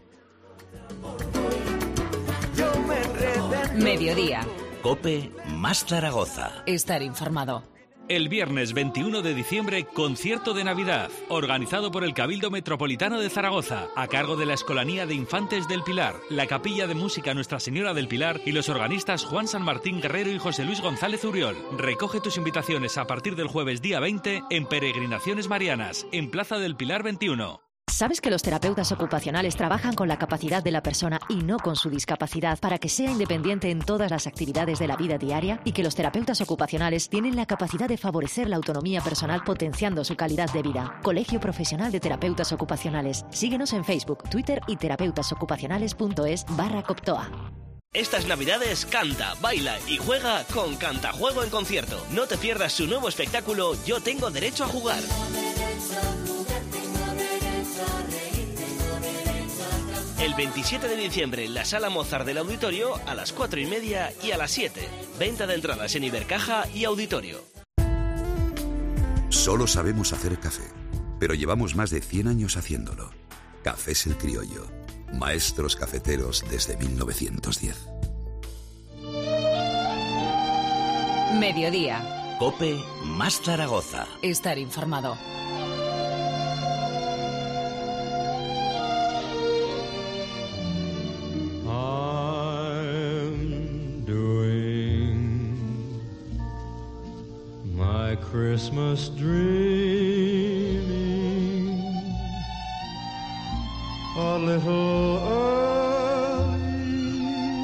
Mediodía. COPE más Zaragoza. Estar informado. El viernes 21 de diciembre, concierto de Navidad, organizado por el Cabildo Metropolitano de Zaragoza, a cargo de la Escolanía de Infantes del Pilar, la Capilla de Música Nuestra Señora del Pilar y los organistas Juan San Martín Guerrero y José Luis González Uriol. Recoge tus invitaciones a partir del jueves día 20 en Peregrinaciones Marianas, en Plaza del Pilar 21. ¿Sabes que los terapeutas ocupacionales trabajan con la capacidad de la persona y no con su discapacidad para que sea independiente en todas las actividades de la vida diaria? Y que los terapeutas ocupacionales tienen la capacidad de favorecer la autonomía personal potenciando su calidad de vida. Colegio Profesional de Terapeutas Ocupacionales. Síguenos en Facebook, Twitter y terapeutasocupacionales.es/Coptoa. Estas Navidades canta, baila y juega con Cantajuego en concierto. No te pierdas su nuevo espectáculo Yo tengo derecho a jugar. El 27 de diciembre en la Sala Mozart del Auditorio a las 4:30 y a las 7. Venta de entradas en Ibercaja y Auditorio. Solo sabemos hacer café, pero llevamos más de 100 años haciéndolo. Cafés El Criollo. Maestros cafeteros desde 1910. Mediodía. COPE más Zaragoza. Estar informado. Christmas dreaming a little early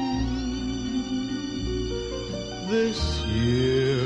this year.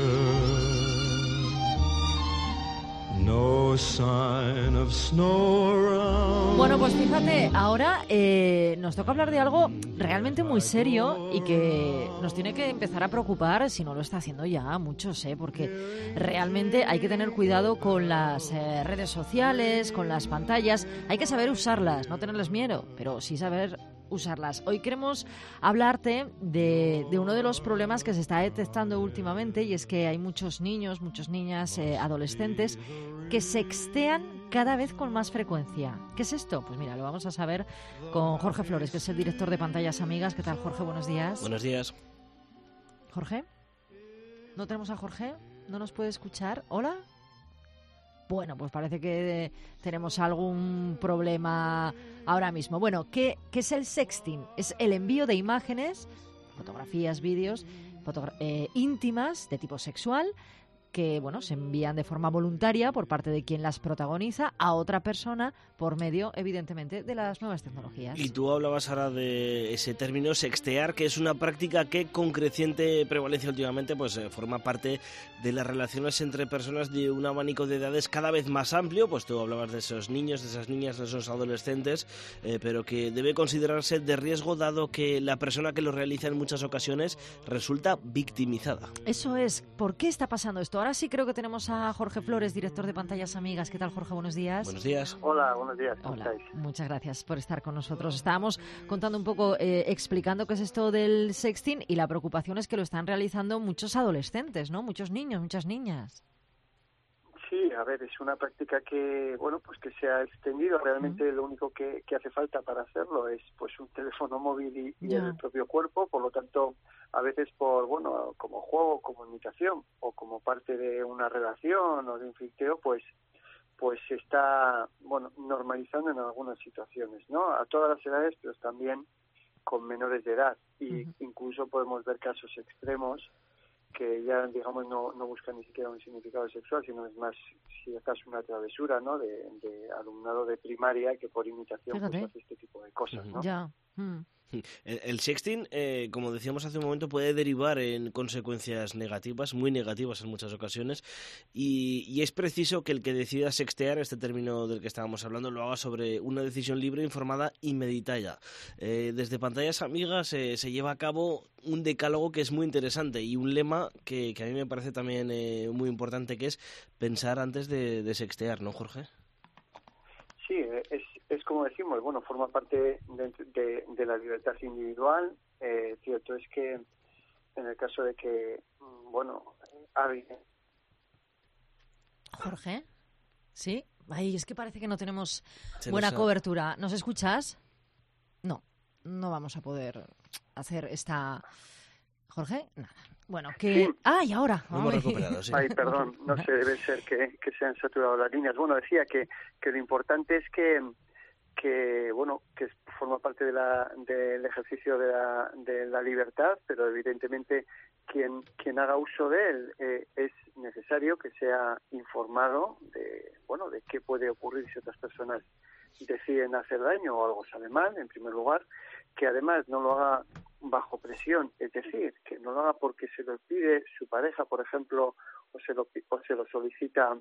No sign of snow around. Bueno, pues fíjate, ahora nos toca hablar de algo realmente muy serio y que nos tiene que empezar a preocupar, si no lo está haciendo ya a muchos, porque realmente hay que tener cuidado con las redes sociales, con las pantallas. Hay que saber usarlas, no tenerles miedo, pero sí saber usarlas. Hoy queremos hablarte de uno de los problemas que se está detectando últimamente, y es que hay muchos niños, muchas niñas, adolescentes que sextean cada vez con más frecuencia. ¿Qué es esto? Pues mira, lo vamos a saber con Jorge Flores, que es el director de Pantallas Amigas. ¿Qué tal, Jorge? Buenos días. Buenos días. ¿Jorge? ¿No tenemos a Jorge? ¿No nos puede escuchar? ¿Hola? Bueno, pues parece que tenemos algún problema ahora mismo. Bueno, ¿qué es el sexting? Es el envío de imágenes, fotografías, vídeos íntimas de tipo sexual, que, bueno, se envían de forma voluntaria por parte de quien las protagoniza a otra persona por medio, evidentemente, de las nuevas tecnologías. Y tú hablabas ahora de ese término sextear, que es una práctica que con creciente prevalencia últimamente pues forma parte de las relaciones entre personas de un abanico de edades cada vez más amplio. Pues tú hablabas de esos niños, de esas niñas, de esos adolescentes, pero que debe considerarse de riesgo dado que la persona que lo realiza en muchas ocasiones resulta victimizada. Eso es. ¿Por qué está pasando esto? Ahora sí creo que tenemos a Jorge Flores, director de Pantallas Amigas. ¿Qué tal, Jorge? Buenos días. Buenos días. Hola, buenos días. ¿Cómo Hola, estáis? muchas gracias por estar con nosotros. Estábamos contando un poco, explicando qué es esto del sexting, y la preocupación es que lo están realizando muchos adolescentes, ¿no? Muchos niños, muchas niñas. Sí, a ver, es una práctica que, bueno, pues que se ha extendido. Realmente lo único que hace falta para hacerlo es pues un teléfono móvil y el propio cuerpo. Por lo tanto, a veces como juego, como imitación o como parte de una relación o de un flirteo, pues se está, normalizando en algunas situaciones, ¿no? A todas las edades, pero también con menores de edad. Y incluso podemos ver casos extremos que ya, digamos, no buscan ni siquiera un significado sexual, sino es más, si acaso, una travesura, ¿no? De alumnado de primaria que por imitación pues hace este tipo de cosas, ¿no? Ya. El sexting, como decíamos hace un momento, puede derivar en consecuencias negativas, muy negativas en muchas ocasiones, y es preciso que el que decida sextear, este término del que estábamos hablando, lo haga sobre una decisión libre, informada y meditada. Desde Pantallas Amigas se lleva a cabo un decálogo que es muy interesante y un lema que a mí me parece también muy importante, que es pensar antes de sextear, ¿no, Jorge? Sí, es como decimos, forma parte de la libertad individual. Cierto es que en el caso de que, alguien... Jorge, ¿sí? Ay, es que parece que no tenemos buena cobertura. ¿Nos escuchas? No vamos a poder hacer esta... Jorge, nada. Bueno, que... Sí. Y ahora. Lo hemos recuperado, sí. Ay, perdón, no sé, debe ser que se han saturado las líneas. Bueno, decía que lo importante es que forma parte del ejercicio de la libertad, pero evidentemente quien haga uso de él es necesario que sea informado de qué puede ocurrir si otras personas deciden hacer daño o algo sale mal, en primer lugar, que además no lo haga bajo presión, es decir, que no lo haga porque se lo pide su pareja, por ejemplo, o se lo solicita,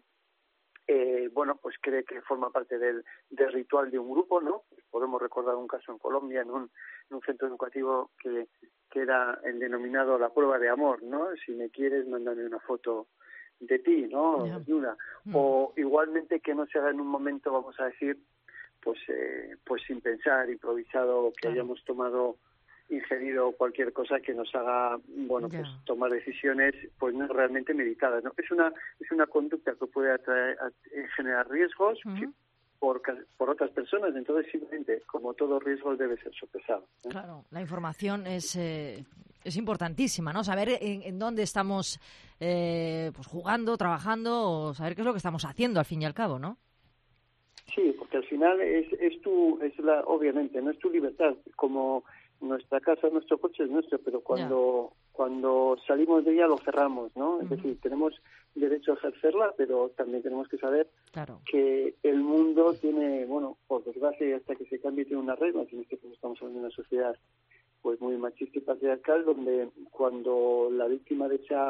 pues cree que forma parte del ritual de un grupo, ¿no? Podemos recordar un caso en Colombia, en un centro educativo que era el denominado la prueba de amor, ¿no? Si me quieres, mándame una foto de ti, ¿no? Desnuda. O igualmente que no se haga en un momento, vamos a decir, pues sin pensar, improvisado, que hayamos ingerido cualquier cosa que nos haga, pues tomar decisiones, pues no realmente meditadas, ¿no? Es una conducta que puede generar riesgos por otras personas, entonces simplemente, como todo riesgo, debe ser sopesado, ¿no? Claro, la información es importantísima, ¿no? Saber en dónde estamos pues jugando, trabajando, o saber qué es lo que estamos haciendo al fin y al cabo, ¿no? Sí, porque al final obviamente, no es tu libertad, como nuestra casa, nuestro coche es nuestro, pero cuando salimos de ella lo cerramos, ¿no? Es decir, tenemos derecho a ejercerla, pero también tenemos que saber que el mundo tiene, por desgracia, hasta que se cambie, tiene unas reglas. En este caso estamos hablando de una sociedad pues muy machista y patriarcal, donde cuando la víctima de esa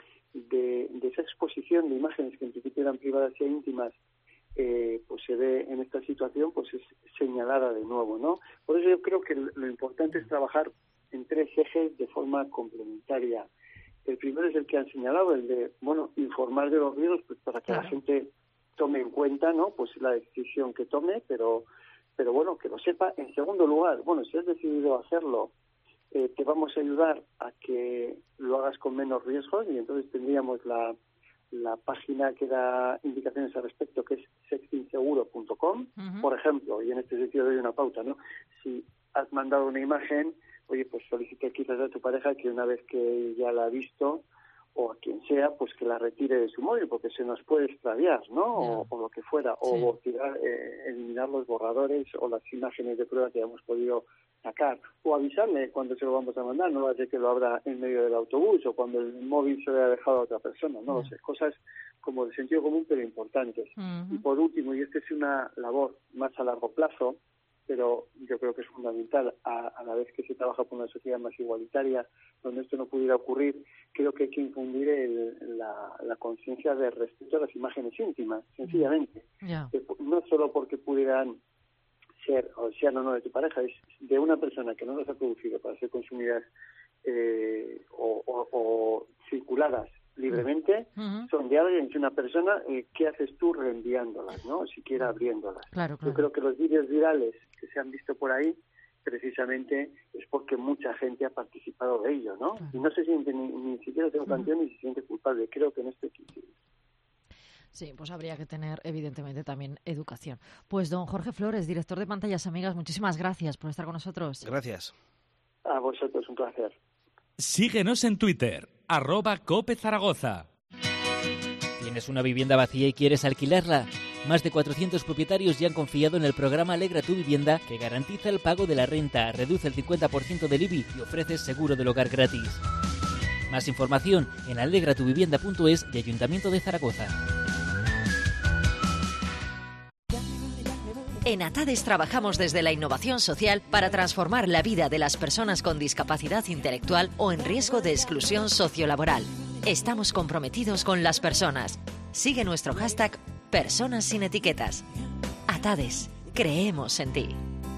exposición de imágenes que en principio eran privadas e íntimas, pues se ve en esta situación, pues es señalada de nuevo, ¿no? Por eso yo creo que lo importante es trabajar en tres ejes de forma complementaria. El primero es el que han señalado, el de, informar de los riesgos, pues para que la gente tome en cuenta, ¿no? Pues la decisión que tome, pero que lo sepa. En segundo lugar, si has decidido hacerlo, te vamos a ayudar a que lo hagas con menos riesgos, y entonces tendríamos la página que da indicaciones al respecto, que es sextinseguro.com, por ejemplo, y en este sitio doy una pauta, ¿no? Si has mandado una imagen, oye, pues solicita quizás a tu pareja que una vez que ya la ha visto, o a quien sea, pues que la retire de su móvil, porque se nos puede extraviar, ¿no? O lo que fuera, o eliminar los borradores o las imágenes de prueba que hayamos podido sacar o avisarme cuando se lo vamos a mandar, no va a ser que lo abra en medio del autobús o cuando el móvil se lo haya dejado a otra persona, no lo sé, cosas como de sentido común pero importantes. Y por último, y esta es una labor más a largo plazo, pero yo creo que es fundamental a la vez que se trabaja por una sociedad más igualitaria, donde esto no pudiera ocurrir, creo que hay que infundir la conciencia de respeto a las imágenes íntimas, sencillamente. No solo porque pudieran ser o sean o no de tu pareja, es de una persona que no las ha producido para ser consumidas o circuladas libremente, son de alguien, es una persona, ¿qué haces tú reenviándolas, no? Siquiera abriéndolas. Claro. Yo creo que los vídeos virales que se han visto por ahí, precisamente es porque mucha gente ha participado de ello, ¿no? Y no se siente ni siquiera tengo canción ni se siente culpable. Creo que en este sentido. Sí, pues habría que tener, evidentemente, también educación. Pues don Jorge Flores, director de Pantallas Amigas, muchísimas gracias por estar con nosotros. Gracias. A vosotros, un placer. Síguenos en Twitter, @CopeZaragoza. ¿Tienes una vivienda vacía y quieres alquilarla? Más de 400 propietarios ya han confiado en el programa Alegra tu Vivienda, que garantiza el pago de la renta, reduce el 50% del IBI y ofrece seguro del hogar gratis. Más información en alegratuvivienda.es y Ayuntamiento de Zaragoza. En Atades trabajamos desde la innovación social para transformar la vida de las personas con discapacidad intelectual o en riesgo de exclusión sociolaboral. Estamos comprometidos con las personas. Sigue nuestro hashtag Personas sin Etiquetas. Atades, creemos en ti.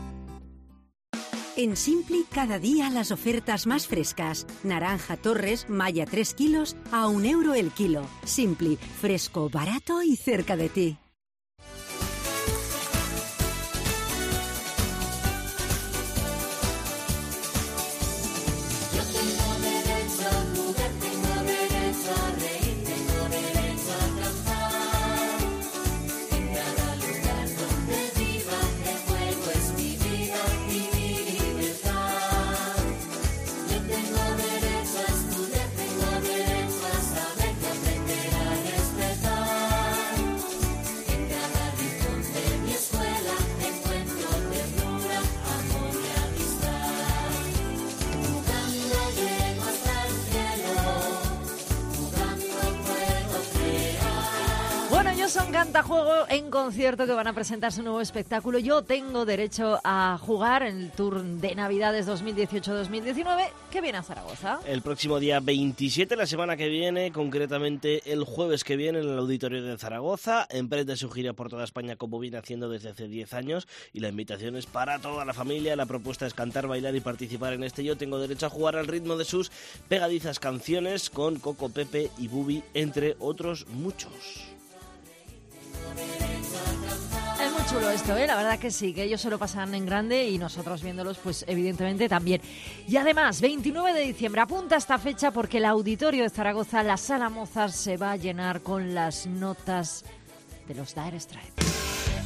En Simpli, cada día las ofertas más frescas. Naranja Torres, malla 3 kilos a €1 el kilo. Simpli, fresco, barato y cerca de ti. Son Cantajuego en concierto, que van a presentar su nuevo espectáculo Yo tengo derecho a jugar, en el tour de Navidades 2018-2019, que viene a Zaragoza. El próximo día 27, la semana que viene, concretamente el jueves que viene, en el Auditorio de Zaragoza. Emprende su gira por toda España como viene haciendo desde hace 10 años y la invitación es para toda la familia. La propuesta es cantar, bailar y participar en este Yo tengo derecho a jugar al ritmo de sus pegadizas canciones con Coco, Pepe y Bubi, entre otros muchos. Es muy chulo esto, la verdad que sí, que ellos se lo pasan en grande y nosotros viéndolos, pues evidentemente también. Y además, 29 de diciembre, apunta esta fecha porque el Auditorio de Zaragoza, la Sala Mozart, se va a llenar con las notas de los Dire Straits.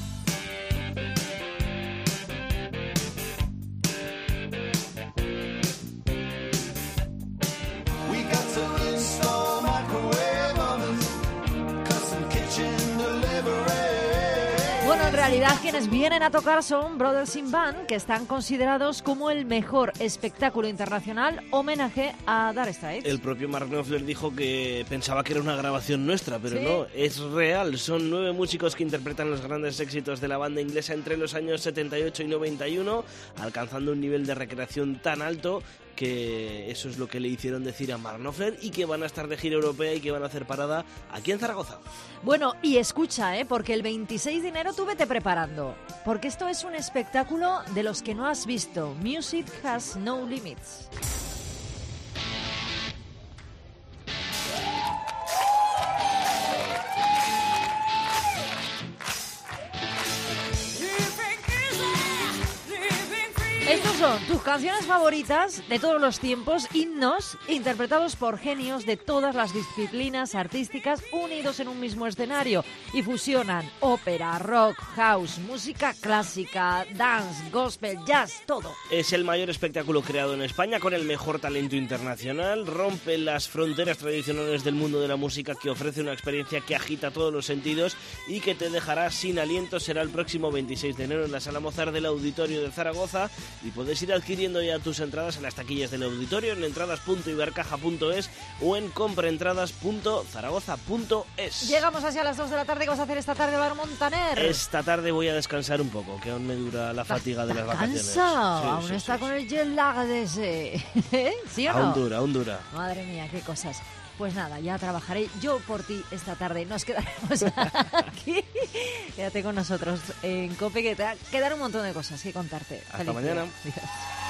En realidad quienes vienen a tocar son Brothers in Band, que están considerados como el mejor espectáculo internacional homenaje a Dire Straits. El propio Mark Knopfler dijo que pensaba que era una grabación nuestra, pero no, es real. Son 9 músicos que interpretan los grandes éxitos de la banda inglesa entre los años 78 y 91, alcanzando un nivel de recreación tan alto que eso es lo que le hicieron decir a Mark Knopfler, y que van a estar de gira europea y que van a hacer parada aquí en Zaragoza. Bueno, y escucha, porque el 26 de enero tú vete preparando, porque esto es un espectáculo de los que no has visto. Music Has No Limits. Estos son tus canciones favoritas de todos los tiempos, himnos interpretados por genios de todas las disciplinas artísticas unidos en un mismo escenario y fusionan ópera, rock, house, música clásica, dance, gospel, jazz, todo. Es el mayor espectáculo creado en España con el mejor talento internacional, rompe las fronteras tradicionales del mundo de la música, que ofrece una experiencia que agita todos los sentidos y que te dejará sin aliento. Será el próximo 26 de enero en la Sala Mozart del Auditorio de Zaragoza y puedes ir al adquiriendo ya tus entradas en las taquillas del auditorio, en entradas.ibercaja.es o en compraentradas.zaragoza.es. Llegamos hacia las 2 de la tarde. ¿Qué vas a hacer esta tarde, Álvaro Montaner? Esta tarde voy a descansar un poco, que aún me dura la fatiga de las vacaciones. ¿Cansa? Sí, aún sí, está sí, con el jet lag de ese. ¿Sí o no? Aún dura. Madre mía, qué cosas. Pues nada, ya trabajaré yo por ti esta tarde. Nos quedaremos aquí. Quédate con nosotros en COPE, que te va a quedar un montón de cosas que contarte. Hasta mañana. Adiós.